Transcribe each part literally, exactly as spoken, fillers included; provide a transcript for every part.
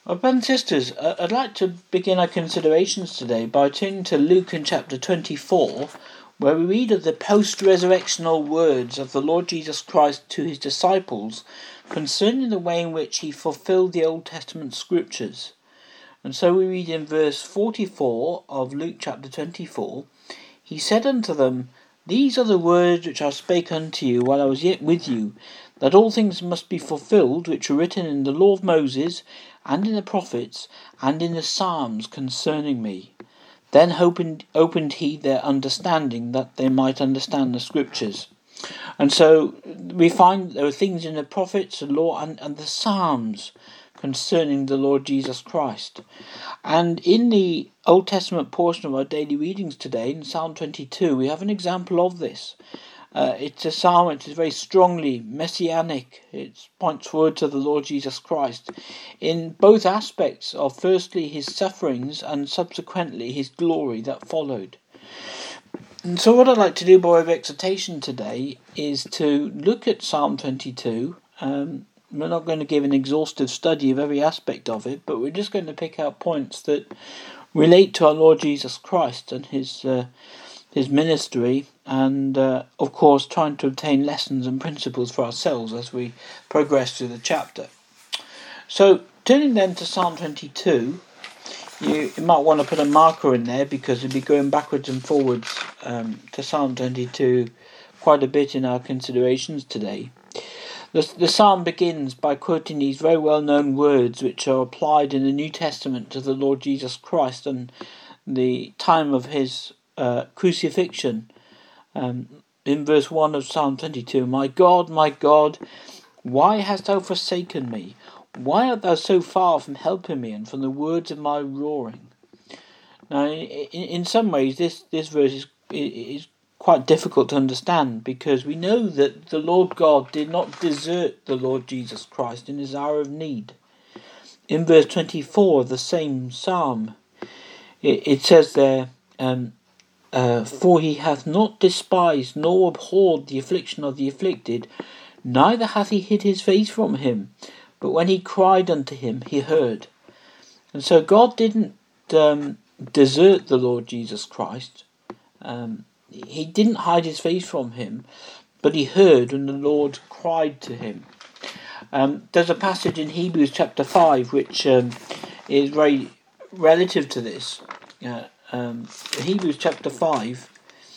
Well, brothers and sisters, uh, I'd like to begin our considerations today by turning to Luke in chapter twenty-four, where we read of the post-resurrectional words of the Lord Jesus Christ to his disciples concerning the way in which he fulfilled the Old Testament scriptures. And so we read in verse forty-four of Luke chapter twenty-four, "He said unto them, These are the words which I spake unto you while I was yet with you, that all things must be fulfilled which were written in the law of Moses, and in the prophets, and in the Psalms concerning me. Then opened, opened he their understanding, that they might understand the scriptures." And so we find there are things in the prophets, the law, and, and the Psalms concerning the Lord Jesus Christ. And in the Old Testament portion of our daily readings today, in Psalm twenty-two, we have an example of this. Uh, it's a psalm which is very strongly messianic. It points forward to the Lord Jesus Christ in both aspects of, firstly, his sufferings and subsequently his glory that followed. And so what I'd like to do by way of exhortation today is to look at Psalm twenty-two. Um, we're not going to give an exhaustive study of every aspect of it, but we're just going to pick out points that relate to our Lord Jesus Christ and his uh, his ministry, and uh, of course trying to obtain lessons and principles for ourselves as we progress through the chapter. So turning then to Psalm twenty-two, you, you might want to put a marker in there because we'll be going backwards and forwards um, to Psalm twenty-two quite a bit in our considerations today. The, the psalm begins by quoting these very well-known words which are applied in the New Testament to the Lord Jesus Christ and the time of his uh, crucifixion. Um, in verse one of Psalm twenty-two, "My God, my God, why hast thou forsaken me? Why art thou so far from helping me and from the words of my roaring?" Now, in, in some ways, this, this verse is, is quite difficult to understand, because we know that the Lord God did not desert the Lord Jesus Christ in his hour of need. In verse twenty-four of the same psalm, it, it says there, um, uh, "For he hath not despised nor abhorred the affliction of the afflicted, neither hath he hid his face from him, but when he cried unto him, he heard." And so God didn't um, desert the Lord Jesus Christ. Um, he didn't hide his face from him, but he heard when the Lord cried to him. Um, there's a passage in Hebrews chapter five which um, is very relative to this. Uh, um, in Hebrews chapter five,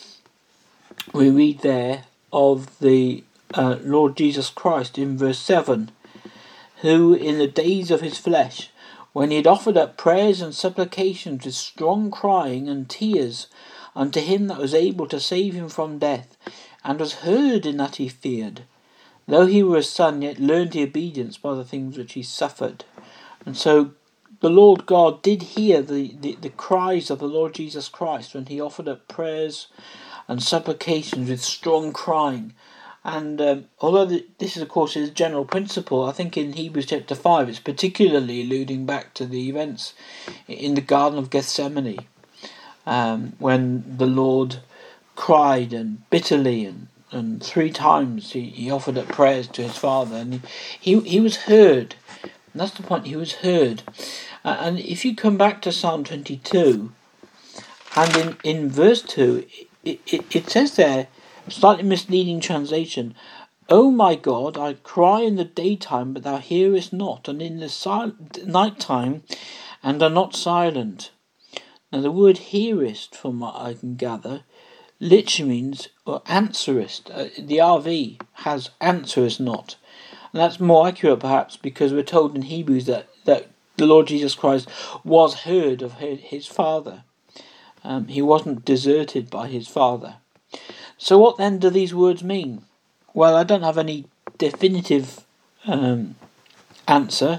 we read there of the uh, Lord Jesus Christ in verse seven, "Who in the days of his flesh, when he had offered up prayers and supplications with strong crying and tears unto him that was able to save him from death, and was heard in that he feared. Though he were a son, yet learned he obedience by the things which he suffered." And so the Lord God did hear the, the, the cries of the Lord Jesus Christ when he offered up prayers and supplications with strong crying. And um, although the, this is of course is a general principle, I think in Hebrews chapter five it's particularly alluding back to the events in the Garden of Gethsemane, um, when the Lord cried and bitterly and, and three times he, he offered up prayers to his Father, and he, he, he was heard. And that's the point, he was heard. Uh, and if you come back to Psalm twenty-two, and in, in verse two, it, it, it says there, slightly misleading translation, "O my God, I cry in the daytime, but thou hearest not, and in the sil- night time, and are not silent." Now the word "hearest," from what I can gather, literally means or answerest. Uh, the R V has "answerest not." And that's more accurate perhaps because we're told in Hebrews that, that the Lord Jesus Christ was heard of his Father. Um, he wasn't deserted by his Father. So what then do these words mean? Well, I don't have any definitive um, answer.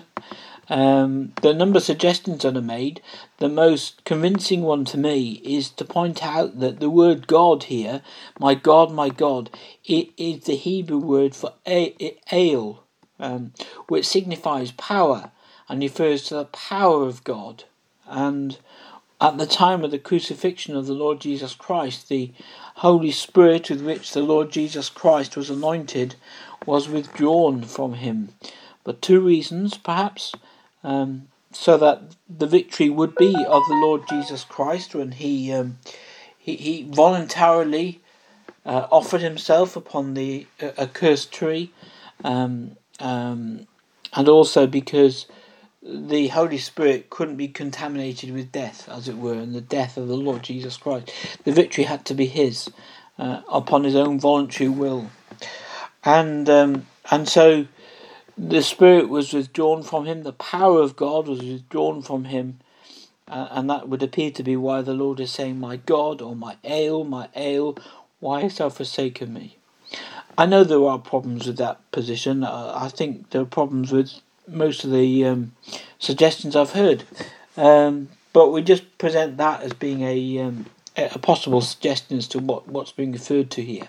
Um, the number of suggestions that are made, the most convincing one to me is to point out that the word God here, "my God, my God," it is the Hebrew word for el, um, which signifies power and refers to the power of God. And at the time of the crucifixion of the Lord Jesus Christ, the Holy Spirit with which the Lord Jesus Christ was anointed was withdrawn from him. But two reasons, perhaps. Um, so that the victory would be of the Lord Jesus Christ when he um, he, he voluntarily uh, offered himself upon the uh, accursed tree, um, um, and also because the Holy Spirit couldn't be contaminated with death, as it were, and the death of the Lord Jesus Christ. The victory had to be his, uh, upon his own voluntary will. And um, and so the Spirit was withdrawn from him, the power of God was withdrawn from him, uh, and that would appear to be why the Lord is saying, "My God," or "My ale, my ale, why hast thou forsaken me?" I know there are problems with that position. Uh, I think there are problems with most of the um, suggestions I've heard, um, but we just present that as being a um, a possible suggestion as to what, what's being referred to here.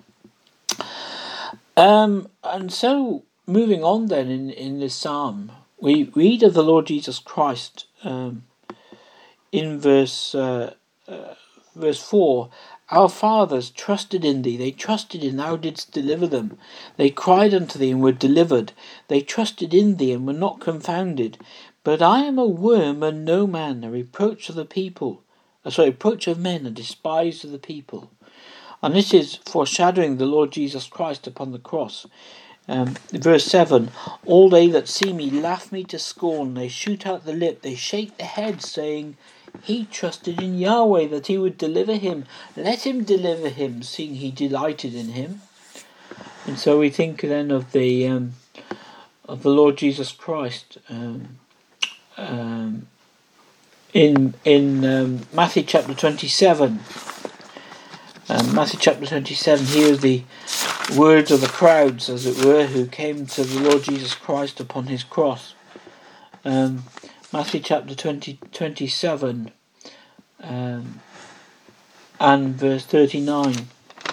Um, and so, moving on then in, in this psalm, we read of the Lord Jesus Christ um, in verse uh, uh, verse four. Our fathers trusted in thee, they trusted in thou didst deliver them. They cried unto thee and were delivered. They trusted in thee and were not confounded. But I am a worm and no man, a reproach of the people, uh, sorry, reproach of men, a despised of the people. And this is foreshadowing the Lord Jesus Christ upon the cross. Um, verse seven, all they that see me laugh me to scorn, they shoot out the lip, they shake the head, saying, he trusted in Yahweh that he would deliver him. Let him deliver him, seeing he delighted in him. And so we think then of the um, of the Lord Jesus Christ um, um, in in um, Matthew chapter twenty-seven. Um, Matthew chapter twenty-seven. Here are the words of the crowds, as it were, who came to the Lord Jesus Christ upon his cross. Um, Matthew chapter twenty, twenty-seven um, and verse thirty-nine.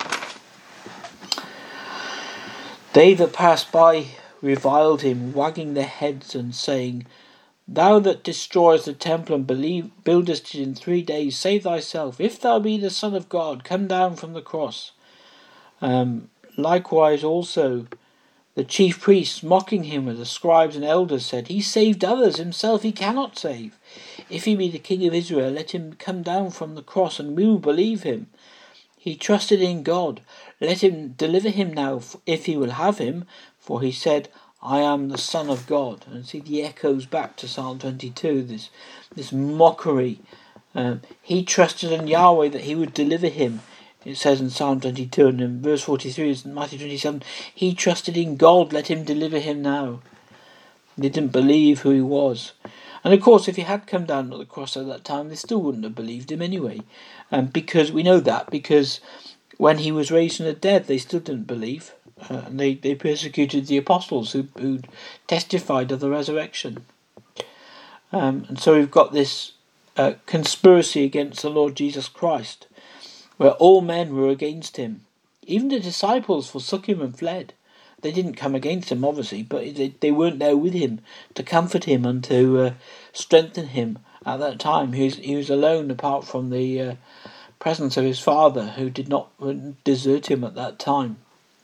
They that passed by reviled him, wagging their heads and saying, thou that destroyest the temple and believe, buildest it in three days, save thyself. If thou be the Son of God, come down from the cross. Um, likewise also the chief priests, mocking him with the scribes and elders, said, he saved others, himself he cannot save. If he be the King of Israel, let him come down from the cross, and we will believe him. He trusted in God. Let him deliver him now, if he will have him, for he said, I am the Son of God. And see the echoes back to Psalm twenty-two, this, this mockery. Um, he trusted in Yahweh that he would deliver him. It says in Psalm twenty-two, and in verse forty-three is in Matthew twenty-seven, he trusted in God, let him deliver him now. They didn't believe who he was. And of course, if he had come down to the cross at that time, they still wouldn't have believed him anyway. Um, because we know that, because when he was raised from the dead, they still didn't believe. Uh, and they, they persecuted the apostles who, who testified of the resurrection. Um, and so we've got this uh, conspiracy against the Lord Jesus Christ, where all men were against him. Even the disciples forsook him and fled. They didn't come against him, obviously, but they, they weren't there with him to comfort him and to uh, strengthen him at that time. He was, he was alone apart from the uh, presence of his Father, who did not desert him at that time.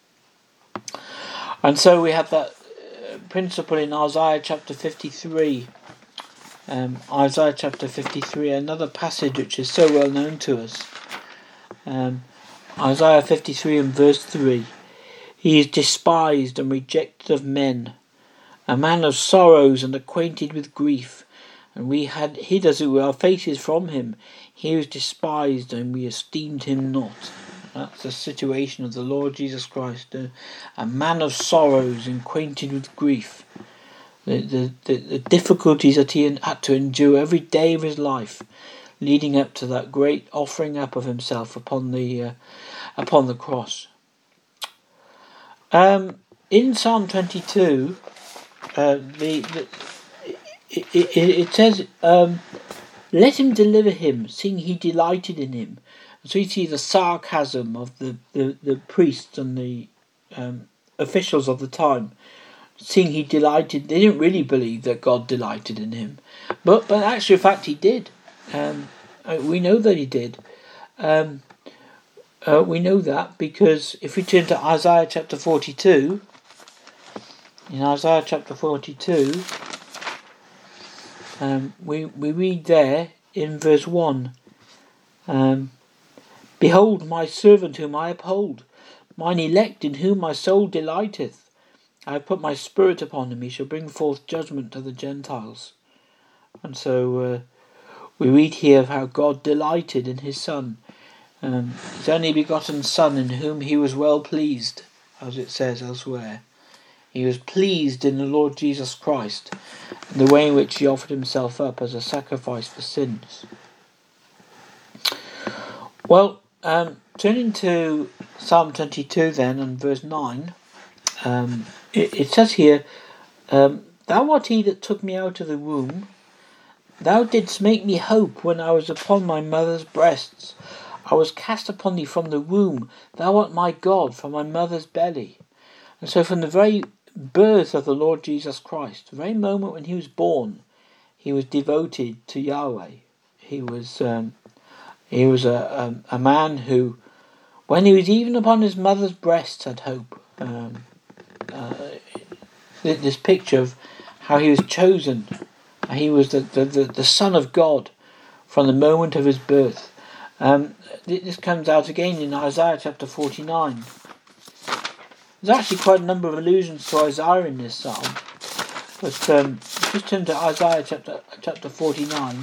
And so we have that uh, principle in Isaiah chapter fifty-three. Um, Isaiah chapter fifty-three, another passage which is so well known to us. Um, Isaiah fifty-three and verse three. He is despised and rejected of men, a man of sorrows and acquainted with grief, and we had hid as it were our faces from him. He was despised and we esteemed him not. That's the situation of the Lord Jesus Christ, a, a man of sorrows and acquainted with grief. The, the, the, the difficulties that he had to endure every day of his life, leading up to that great offering up of himself upon the uh, upon the cross. Um, in Psalm twenty-two, uh, the, the it, it, it says, um, "Let him deliver him, seeing he delighted in him." So you see the sarcasm of the, the, the priests and the um, officials of the time, seeing he delighted. They didn't really believe that God delighted in him, but but actually, in fact, he did. Um, we know that he did. Um, uh, we know that because if we turn to Isaiah chapter forty-two, in Isaiah chapter forty-two, um, we, we read there in verse one, um, Behold my servant whom I uphold, mine elect in whom my soul delighteth. I have put my spirit upon him, he shall bring forth judgment to the Gentiles. And so uh, we read here of how God delighted in his Son, um, his only begotten Son, in whom he was well pleased, as it says elsewhere. He was pleased in the Lord Jesus Christ, in the way in which he offered himself up as a sacrifice for sins. Well, um, turning to Psalm twenty-two then, and verse nine, um, it, it says here, um, Thou art he that took me out of the womb. Thou didst make me hope when I was upon my mother's breasts. I was cast upon thee from the womb. Thou art my God from my mother's belly. And so from the very birth of the Lord Jesus Christ, the very moment when he was born, he was devoted to Yahweh. He was um, he was a, a, a man who, when he was even upon his mother's breasts, had hope. Um, uh, this picture of how he was chosen. He was the, the, the, the Son of God from the moment of his birth. Um, this comes out again in Isaiah chapter forty-nine. There's actually quite a number of allusions to Isaiah in this psalm. But um, just turn to Isaiah chapter chapter forty-nine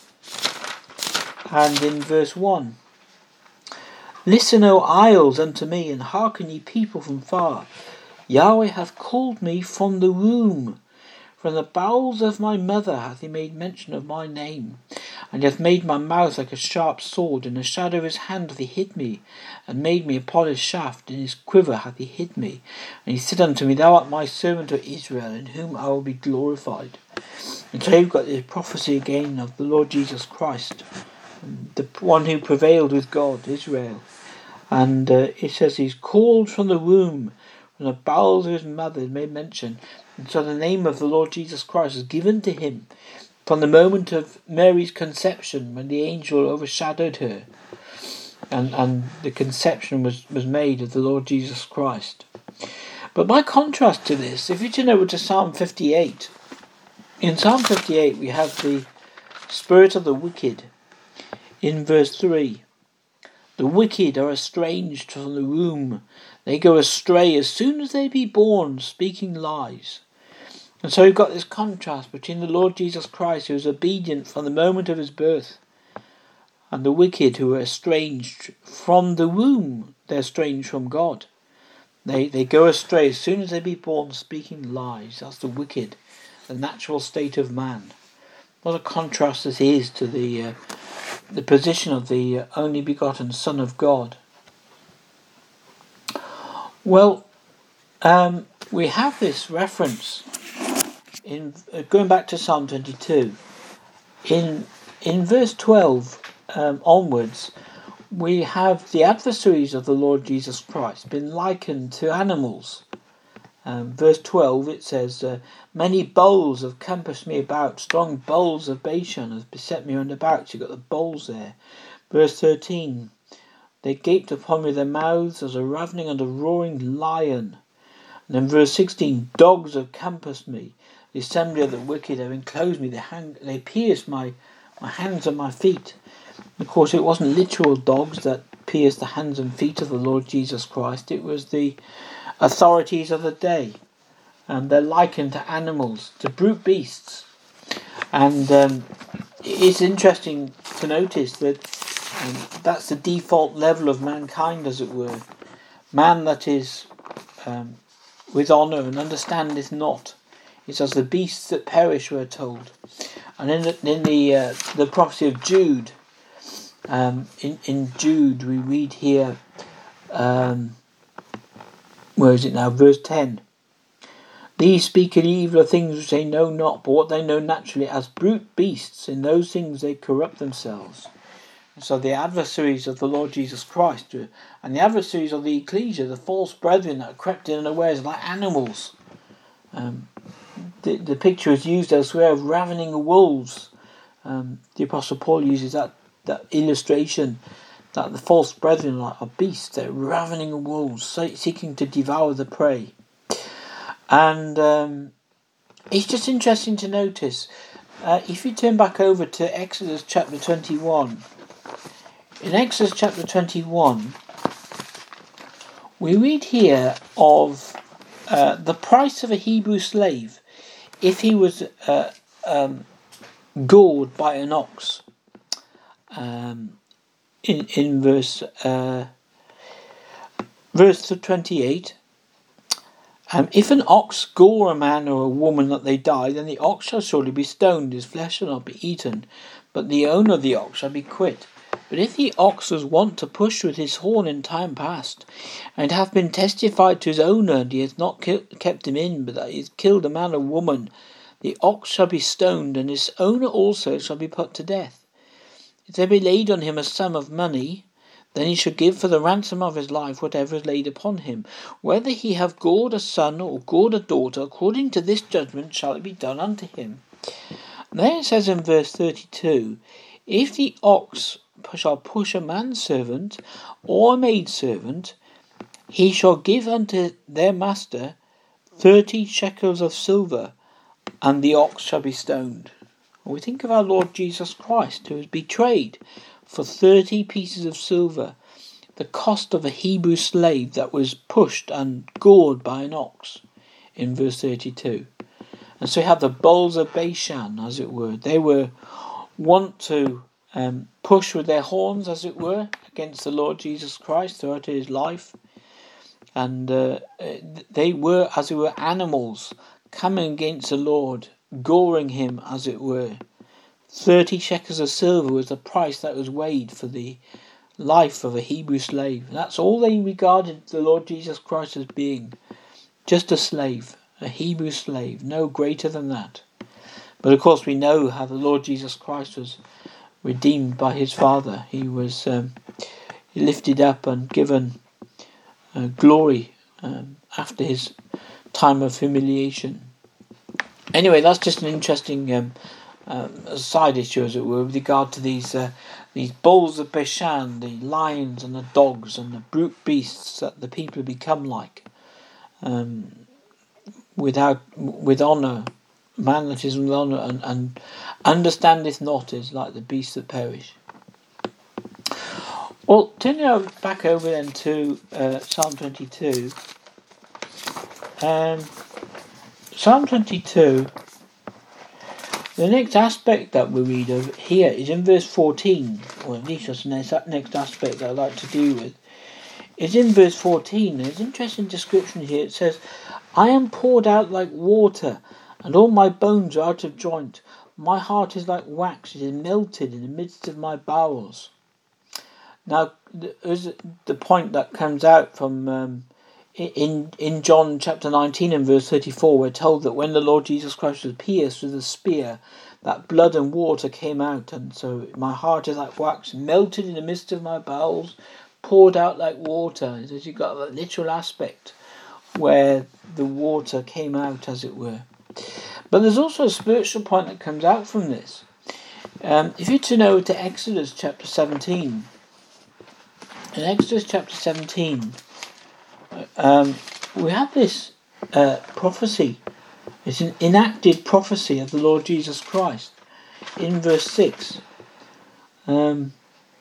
and in verse one. Listen, O isles, unto me, and hearken, ye people from far. Yahweh hath called me from the womb. From the bowels of my mother hath he made mention of my name, and hath made my mouth like a sharp sword. In the shadow of his hand hath he hid me, and made me upon his shaft. In his quiver hath he hid me. And he said unto me, Thou art my servant, O Israel, in whom I will be glorified. And so you've got this prophecy again of the Lord Jesus Christ, the one who prevailed with God, Israel. And uh, it says he's called from the womb, from the bowels of his mother, made mention. And so the name of the Lord Jesus Christ was given to him from the moment of Mary's conception, when the angel overshadowed her, and, and the conception was, was made of the Lord Jesus Christ. But by contrast to this, if you turn over to Psalm fifty-eight, in Psalm fifty-eight we have the spirit of the wicked in verse three. The wicked are estranged from the womb. They go astray as soon as they be born, speaking lies. And so we've got this contrast between the Lord Jesus Christ, who is obedient from the moment of his birth, and the wicked who are estranged from the womb. They're estranged from God. They they go astray as soon as they be born, speaking lies. That's the wicked, the natural state of man. What a contrast this is to the uh, the position of the uh, only begotten Son of God. Well, um, we have this reference in uh, going back to Psalm twenty-two. In in verse twelve um, onwards, we have the adversaries of the Lord Jesus Christ been likened to animals. Um, verse twelve, it says, uh, Many bulls have compassed me about, strong bulls of Bashan have beset me round about. You've got the bulls there. Verse thirteen, They gaped upon me with their mouths as a ravening and a roaring lion. And then verse sixteen, Dogs have compassed me. The assembly of the wicked have enclosed me. They, hang, they pierced my, my hands and my feet. Of course, it wasn't literal dogs that pierced the hands and feet of the Lord Jesus Christ. It was the authorities of the day. And they're likened to animals, to brute beasts. And um, it's interesting to notice that um, that's the default level of mankind, as it were. Man that is um, with honour and understandeth not. It's as the beasts that perish, we're told. And in the, in the, uh, the prophecy of Jude, um, in, in Jude we read here, um, where is it now, verse ten. These speak an evil of things which they know not, but what they know naturally, as brute beasts, in those things they corrupt themselves. And so the adversaries of the Lord Jesus Christ, and the adversaries of the ecclesia, the false brethren that crept in unawares like animals. Um, the, the picture is used elsewhere of ravening wolves. Um, the Apostle Paul uses that, that illustration that the false brethren are beasts, they're ravening wolves, seeking to devour the prey. And um, it's just interesting to notice Uh, if you turn back over to Exodus chapter twenty-one, in Exodus chapter twenty-one, we read here of uh, the price of a Hebrew slave if he was uh, um, gored by an ox. Um, in in verse uh, verse twenty-eight. Um, if an ox gore a man or a woman that they die, then the ox shall surely be stoned, his flesh shall not be eaten, but the owner of the ox shall be quit. But if the ox was wont to push with his horn in time past, and hath been testified to his owner, and he hath not ki- kept him in, but that he hath killed a man or woman, the ox shall be stoned, and his owner also shall be put to death. If there be laid on him a sum of money, then he shall give for the ransom of his life whatever is laid upon him. Whether he have gored a son or gored a daughter, according to this judgment shall it be done unto him. And then it says in verse thirty-two, if the ox shall push a manservant or a maidservant, he shall give unto their master thirty shekels of silver, and the ox shall be stoned. And we think of our Lord Jesus Christ, who was betrayed for thirty pieces of silver, the cost of a Hebrew slave that was pushed and gored by an ox, in verse thirty-two. And so we have the bulls of Bashan, as it were. They were wont to um, push with their horns, as it were, against the Lord Jesus Christ throughout his life. And uh, they were, as it were, animals coming against the Lord, goring him, as it were. Thirty shekels of silver was the price that was weighed for the life of a Hebrew slave. And that's all they regarded the Lord Jesus Christ as being. Just a slave, a Hebrew slave, no greater than that. But of course we know how the Lord Jesus Christ was redeemed by his Father. He was um, lifted up and given uh, glory um, after his time of humiliation. Anyway, that's just an interesting um, um, side issue, as it were, with regard to these uh, these bulls of Bashan, the lions and the dogs and the brute beasts that the people become like, um, without with honour. Man that is with honour and, and understandeth not is like the beasts that perish. Well, turning back over then to uh, Psalm twenty-two. Um, Psalm twenty-two, the next aspect that we read of here is in verse fourteen, or at least that's the next, next aspect that I'd like to deal with, is in verse fourteen. There's an interesting description here. It says, I am poured out like water, and all my bones are out of joint. My heart is like wax, it is melted in the midst of my bowels. Now, there's the point that comes out from um, in in John chapter nineteen and verse thirty-four. We're told that when the Lord Jesus Christ was pierced with a spear, that blood and water came out, and so my heart is like wax, melted in the midst of my bowels, poured out like water. So you've got a literal aspect where the water came out, as it were. But there's also a spiritual point that comes out from this. Um, if you turn over to Exodus chapter seventeen, in Exodus chapter seventeen, um, we have this uh, prophecy. It's an enacted prophecy of the Lord Jesus Christ. In verse six, um,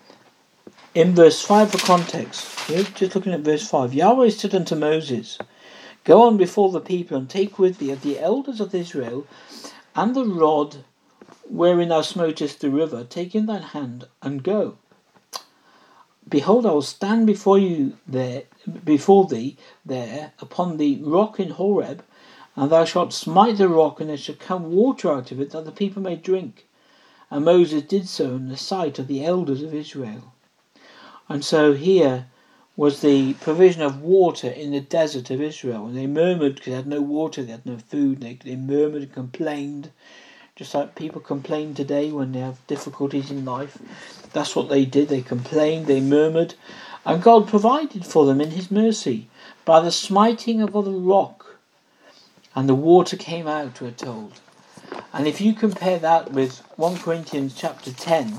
in verse five for context, we're just looking at verse five. Yahweh said unto Moses, Go on before the people, and take with thee of the elders of Israel, and the rod wherein thou smotest the river, take in thine hand, and go. Behold, I will stand before you there, before thee there, upon the rock in Horeb, and thou shalt smite the rock, and there shall come water out of it, that the people may drink. And Moses did so in the sight of the elders of Israel. And so here was the provision of water in the desert of Israel. And they murmured because they had no water, they had no food, they, they murmured and complained, just like people complain today when they have difficulties in life. That's what they did, they complained, they murmured, and God provided for them in his mercy by the smiting of the rock, and the water came out, we're told. And if you compare that with First Corinthians chapter ten,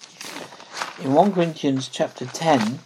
in First Corinthians chapter ten,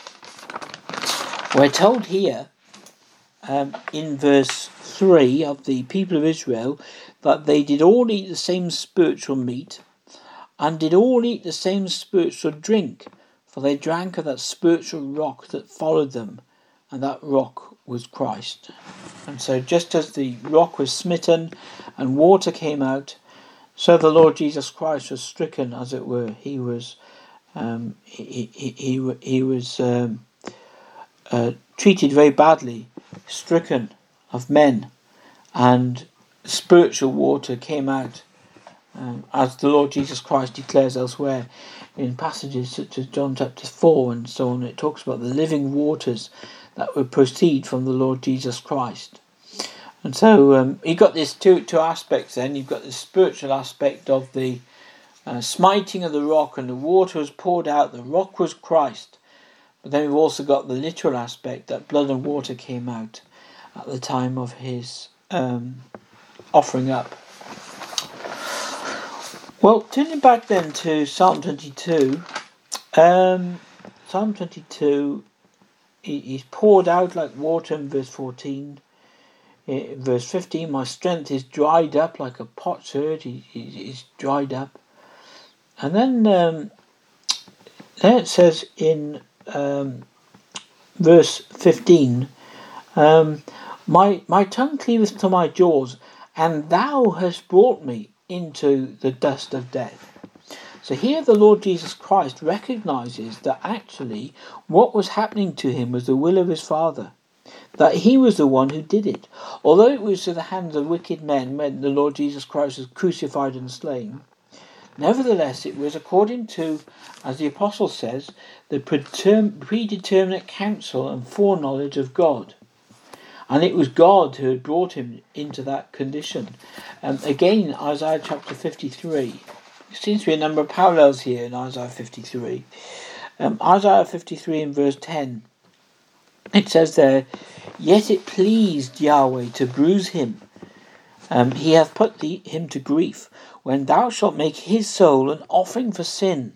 we're told here, um, in verse three, of the people of Israel, that they did all eat the same spiritual meat, and did all eat the same spiritual drink, for they drank of that spiritual rock that followed them, and that rock was Christ. And so just as the rock was smitten and water came out, so the Lord Jesus Christ was stricken, as it were. He was um, he, he, he, he was um, uh, treated very badly, stricken of men, and spiritual water came out, um, as the Lord Jesus Christ declares elsewhere in passages such as John chapter four and so on. It talks about the living waters that would proceed from the Lord Jesus Christ. And so um, you've got these two two aspects then. You've got the spiritual aspect of the uh, smiting of the rock, and the water was poured out, the rock was Christ. But then we've also got the literal aspect, that blood and water came out at the time of his um, offering up. Well, turning back then to Psalm twenty-two, um, Psalm twenty-two, he's poured out like water in verse fourteen. In verse fifteen, my strength is dried up like a potsherd. He, he, he's dried up. And then, um, then it says in um, verse fifteen, um, my, my tongue cleaveth to my jaws, and thou hast brought me into the dust of death. So here the Lord Jesus Christ recognises that actually what was happening to him was the will of his Father, that he was the one who did it. Although it was to the hands of wicked men when the Lord Jesus Christ was crucified and slain, nevertheless it was according to, as the Apostle says, the predeterminate counsel and foreknowledge of God. And it was God who had brought him into that condition. Um, again, Isaiah chapter fifty-three. There seems to be a number of parallels here in Isaiah fifty-three. Um, Isaiah fifty-three in verse ten. It says there, yet it pleased Yahweh to bruise him. Um, he hath put thee, him to grief, when thou shalt make his soul an offering for sin.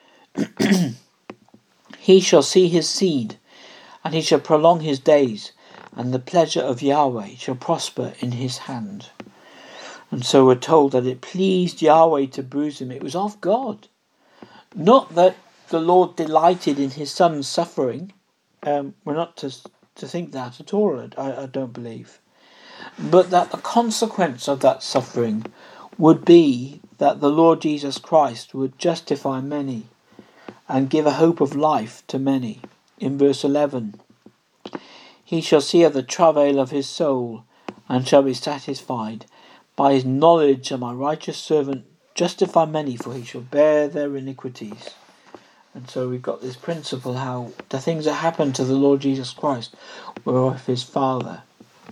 He shall see his seed, and he shall prolong his days, and the pleasure of Yahweh shall prosper in his hand. And so we're told that it pleased Yahweh to bruise him. It was of God. Not that the Lord delighted in his son's suffering. Um, we're not to, to think that at all, I, I don't believe. But that the consequence of that suffering would be that the Lord Jesus Christ would justify many and give a hope of life to many. In verse eleven, he shall see of the travail of his soul, and shall be satisfied. By his knowledge shall my righteous servant justify many, for he shall bear their iniquities. And so we've got this principle how the things that happened to the Lord Jesus Christ were of his Father.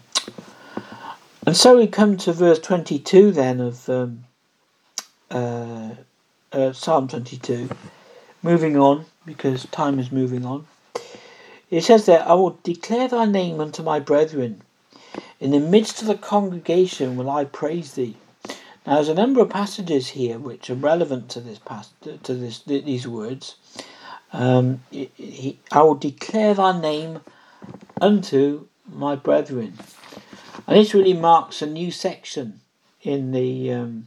And so we come to verse twenty-two then of um, uh, uh, Psalm twenty-two. Moving on, because time is moving on. It says there, I will declare thy name unto my brethren. In the midst of the congregation will I praise thee. Now there's a number of passages here which are relevant to this past, to this these words. Um, he, he, I will declare thy name unto my brethren. And this really marks a new section in the um,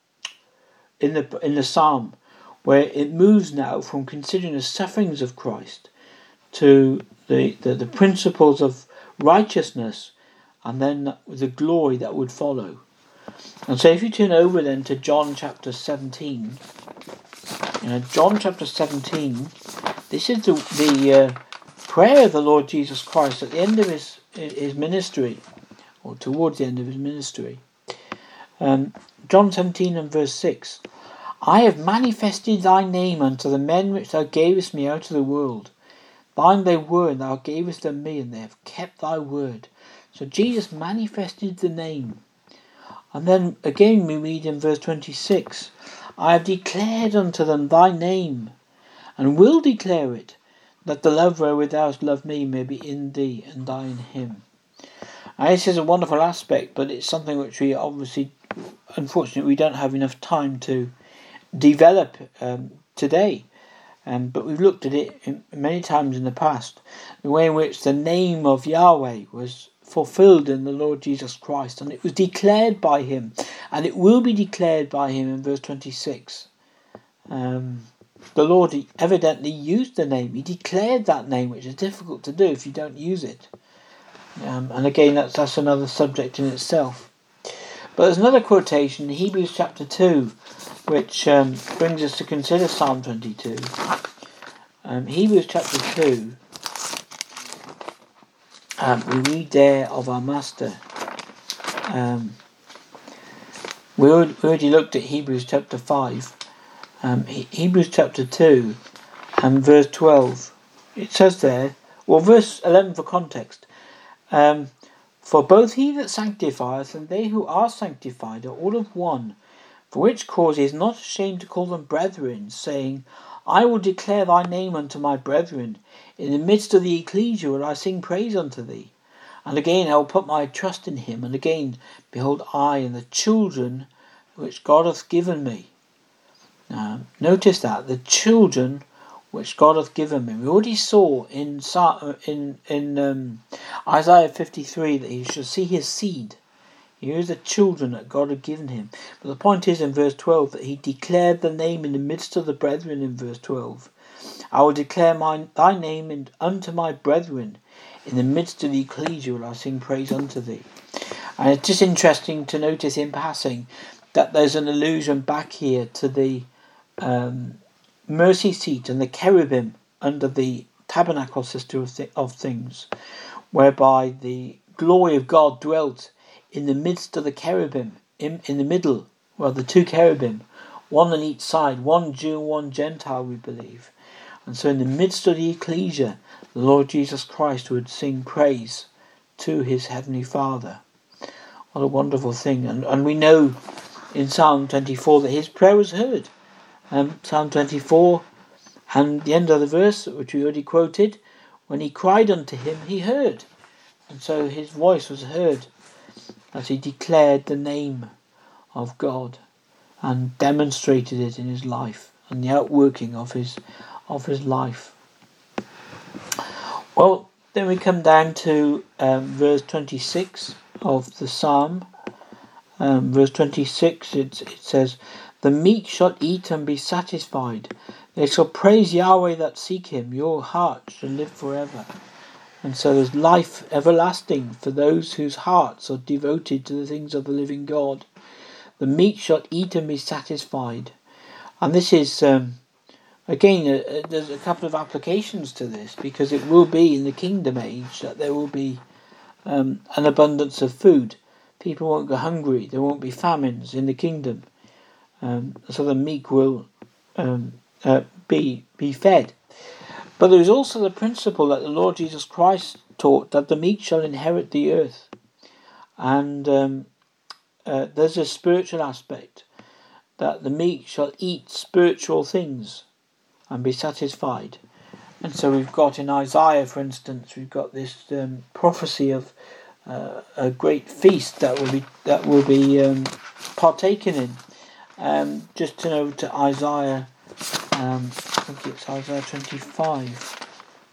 in the in the psalm, where it moves now from considering the sufferings of Christ to the, the, the principles of righteousness, and then the glory that would follow. And so if you turn over then to John chapter seventeen, you know, John chapter seventeen, this is the, the uh, prayer of the Lord Jesus Christ at the end of his, his ministry, or towards the end of his ministry. Um, John seventeen and verse six, I have manifested thy name unto the men which thou gavest me out of the world. Thine they were, and thou gavest them me, and they have kept thy word. So Jesus manifested the name. And then again we read in verse twenty-six, I have declared unto them thy name, and will declare it, that the love wherewith thou hast loved me may be in thee, and I in him. Now, this is a wonderful aspect, but it's something which we obviously, unfortunately, we don't have enough time to develop um, today. Um, but we've looked at it in, many times in the past, the way in which the name of Yahweh was fulfilled in the Lord Jesus Christ, and it was declared by him, and it will be declared by him in verse twenty-six. Um, the Lord evidently used the name. He declared that name, which is difficult to do if you don't use it. Um, and again, that's, that's another subject in itself. But there's another quotation in Hebrews chapter two, which um, brings us to consider Psalm twenty-two. Um, Hebrews chapter two, um, we read there of our Master. Um, we, already, we already looked at Hebrews chapter five. Um, he, Hebrews chapter two and verse twelve. It says there, well, verse eleven for context. Um, For both he that sanctifieth and they who are sanctified are all of one, for which cause he is not ashamed to call them brethren, saying, I will declare thy name unto my brethren. In the midst of the ecclesia will I sing praise unto thee. And again I will put my trust in him. And again, behold, I and the children which God hath given me. Now, notice that, the children which God hath given me. We already saw in in in um, Isaiah fifty-three that he shall see his seed. Here is the children that God had given him. But the point is in verse twelve that he declared the name in the midst of the brethren in verse twelve. I will declare my, thy name in, unto my brethren. In the midst of the ecclesia will I sing praise unto thee. And it's just interesting to notice in passing that there's an allusion back here to the um, mercy seat and the cherubim under the tabernacle system of, th- of things, whereby the glory of God dwelt in the midst of the cherubim, in, in the middle, well, the two cherubim, one on each side, one Jew and one Gentile, we believe. And so in the midst of the ecclesia, the Lord Jesus Christ would sing praise to his heavenly Father. What a wonderful thing. And, and we know in Psalm twenty-four that his prayer was heard. Um, Psalm twenty-four and the end of the verse, which we already quoted, when he cried unto him, he heard. And so his voice was heard as he declared the name of God and demonstrated it in his life and the outworking of his of his life. Well, then we come down to um, verse twenty-six of the psalm. Um, verse twenty-six, it, it says, the meek shall eat and be satisfied. They shall praise Yahweh that seek him. Your heart shall live forever. And so there's life everlasting for those whose hearts are devoted to the things of the living God. The meek shall eat and be satisfied. And this is, um, again, uh, there's a couple of applications to this, because it will be in the kingdom age that there will be um, an abundance of food. People won't go hungry. There won't be famines in the kingdom. Um, so the meek will um, uh, be be fed. But there is also the principle that the Lord Jesus Christ taught, that the meek shall inherit the earth. And um, uh, there's a spiritual aspect, that the meek shall eat spiritual things and be satisfied. And so we've got in Isaiah, for instance, we've got this um, prophecy of uh, a great feast that will be that will be um, partaken in. Um, just to know to Isaiah, um, I think it's Isaiah twenty-five.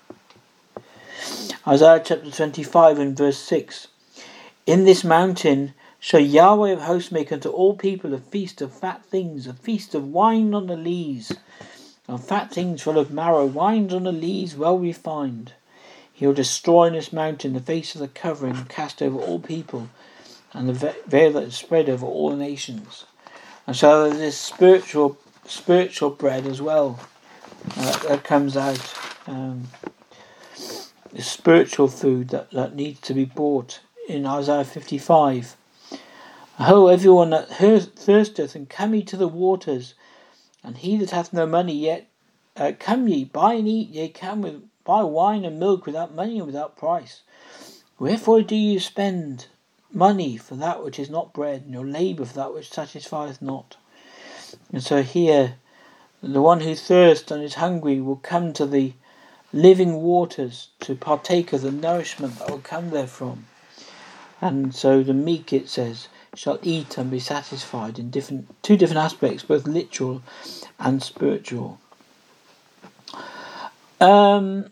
Isaiah chapter twenty-five and verse six. In this mountain shall Yahweh of hosts make unto all people a feast of fat things, a feast of wine on the lees, of fat things full of marrow, wines on the lees well refined. He will destroy in this mountain the face of the covering cast over all people, and the veil that is spread over all the nations. And so there's this spiritual spiritual bread as well uh, that comes out. Um, the spiritual food that, that needs to be bought in Isaiah fifty-five. Ho, everyone that thirsteth, and come ye to the waters, and he that hath no money yet, uh, come ye, buy and eat, yea, come with buy wine and milk without money and without price. Wherefore do you spend money for that which is not bread, and your labour for that which satisfieth not? And so here, the one who thirsts and is hungry will come to the living waters to partake of the nourishment that will come therefrom. And so the meek, it says, shall eat and be satisfied in different two different aspects, both literal and spiritual. Um,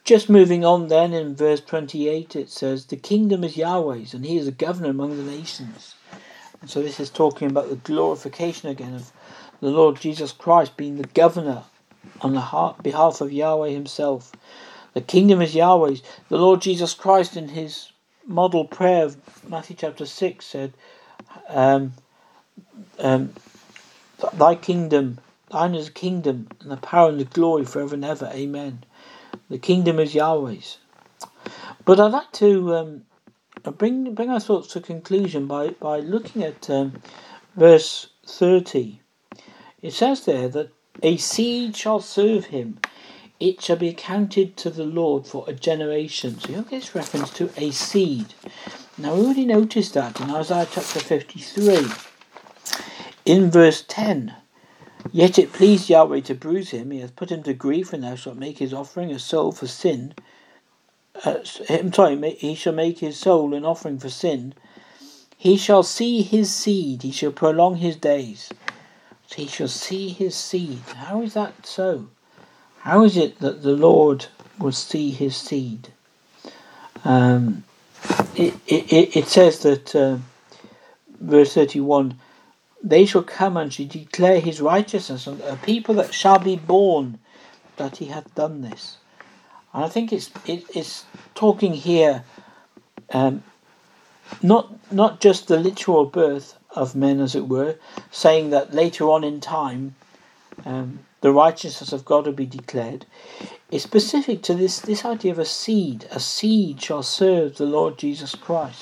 Just moving on then, in verse twenty-eight it says, the kingdom is Yahweh's, and he is a governor among the nations. And so this is talking about the glorification again of the Lord Jesus Christ being the governor on the behalf of Yahweh himself. The kingdom is Yahweh's. The Lord Jesus Christ, in his model prayer of Matthew chapter six, said, um, um, thy kingdom, thine is the kingdom, and the power and the glory forever and ever. Amen. The kingdom is Yahweh's. But I'd like to um, bring bring our thoughts to conclusion by, by looking at um, verse thirty. It says there that a seed shall serve him. It shall be accounted to the Lord for a generation. So you have this reference to a seed. Now we already noticed that in Isaiah chapter fifty-three. In verse ten. Yet it pleased Yahweh to bruise him. He hath put him to grief, and thou shalt make his offering a soul for sin. Uh, I'm sorry, he shall make his soul an offering for sin. He shall see his seed. He shall prolong his days. He shall see his seed. How is that so? How is it that the Lord will see his seed? Um, it, it, it says that, uh, verse thirty-one, they shall come and shall declare his righteousness, and a people that shall be born that he hath done this. And I think it's it, it's talking here um, not not just the literal birth of men, as it were, saying that later on in time um, the righteousness of God will be declared. It's specific to this, this idea of a seed. A seed shall serve the Lord Jesus Christ.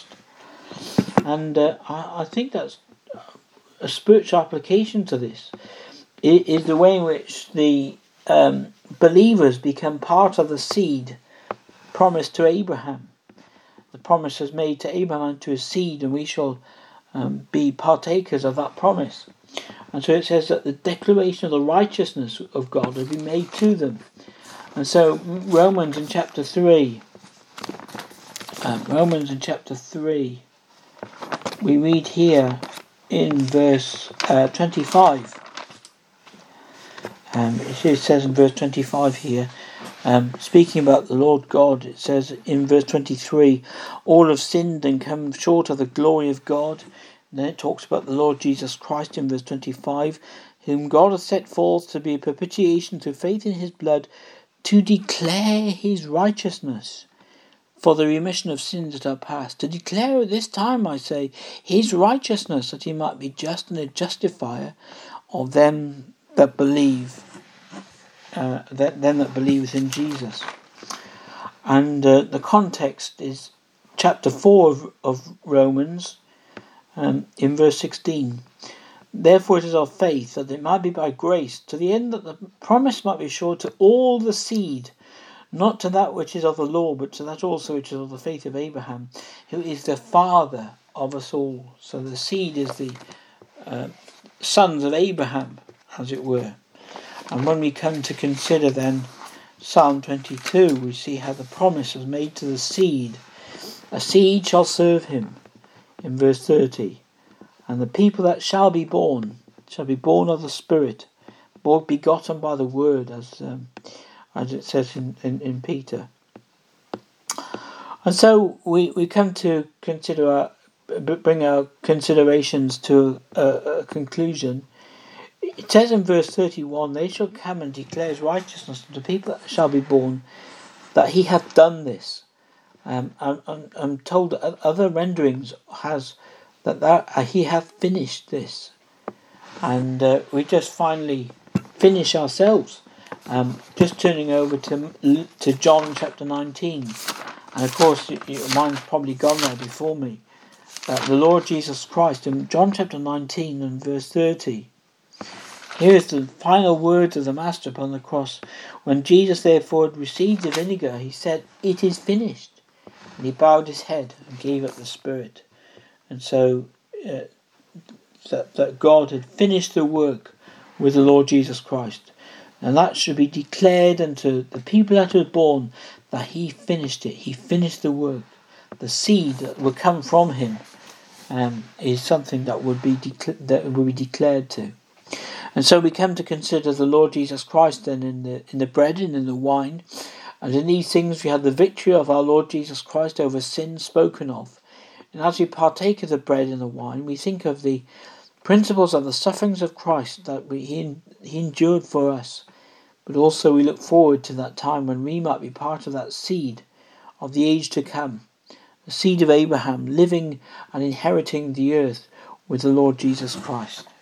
And uh, I, I think that's a spiritual application to this. It is the way in which the um, believers become part of the seed promised to Abraham. The promise was made to Abraham and to his seed, and we shall um, be partakers of that promise. And so it says that the declaration of the righteousness of God will be made to them. And so Romans in chapter three, um, Romans in chapter three, we read here in verse uh, twenty-five. Um, it says in verse twenty-five here, um, speaking about the Lord God, it says in verse twenty-three, all have sinned and come short of the glory of God. And then it talks about the Lord Jesus Christ in verse twenty-five, whom God hath set forth to be a propitiation through faith in his blood, to declare his righteousness for the remission of sins that are past. To declare at this time, I say, his righteousness, that he might be just and a justifier of them that believe, uh, that them that believeth in Jesus. And uh, the context is chapter four of, of Romans, um, in verse sixteen. Therefore it is of faith, that it might be by grace, to the end that the promise might be sure to all the seed, not to that which is of the law, but to that also which is of the faith of Abraham, who is the father of us all. So the seed is the uh, sons of Abraham, as it were. And when we come to consider then Psalm twenty-two, we see how the promise was made to the seed. A seed shall serve him, in verse thirty. And the people that shall be born shall be born of the Spirit, both begotten by the word, as um, as it says in, in, in Peter. And so we, we come to consider our, bring our considerations to a, a conclusion. It says in verse thirty-one, they shall come and declare his righteousness to the people that shall be born, that he hath done this. Um, I'm, I'm, I'm told that other renderings has that, that uh, he hath finished this. And uh, we just finally finish ourselves. Um, just turning over to to John chapter nineteen. And of course, your mind's probably gone there before me. Uh, the Lord Jesus Christ in John chapter nineteen and verse thirty. Here is the final words of the Master upon the cross. When Jesus therefore had received the vinegar, he said, "It is finished." And he bowed his head and gave up the spirit. And so uh, that, that God had finished the work with the Lord Jesus Christ. And that should be declared unto the people that were born, that he finished it. He finished the work. The seed that will come from him um, is something that would be decla- that will be declared to. And so we come to consider the Lord Jesus Christ then in the in the bread and in the wine. And in these things we have the victory of our Lord Jesus Christ over sin spoken of. And as we partake of the bread and the wine, we think of the principles of the sufferings of Christ that we, he, he endured for us. But also we look forward to that time when we might be part of that seed of the age to come, the seed of Abraham, living and inheriting the earth with the Lord Jesus Christ.